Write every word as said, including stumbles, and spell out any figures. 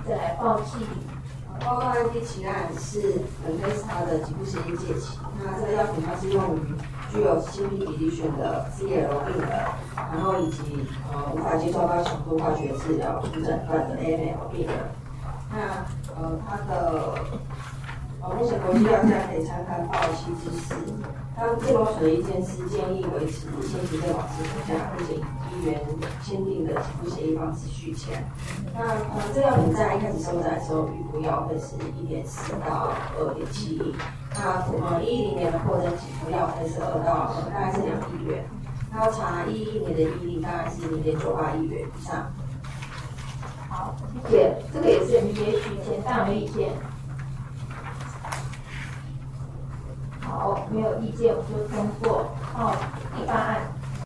再来报记。 报告案第七案是本菲斯他的给付协议借期，那这个药品它是用于具有心脾比例选的 C L 病人，然后以及呃无法接受到强度化学治疗初诊断的 A M L 病人。那呃它的呃目前国际药价可以参看报七之四。那健保署的意见是建议维持现行健保支付价，并且以医院签订的给付协议方式续签。那呃，这药品在一开始收载的时候，预估药费是一点四到二点七亿。那呃一零年的扩增给付药费是二到呃大概是两亿元。那查一一年的一例大概是零点九八亿元以上。 好，谢谢。这个也是 M B A 续签，大家有没有意见？好，没有意见，我就通过。哦，第八案。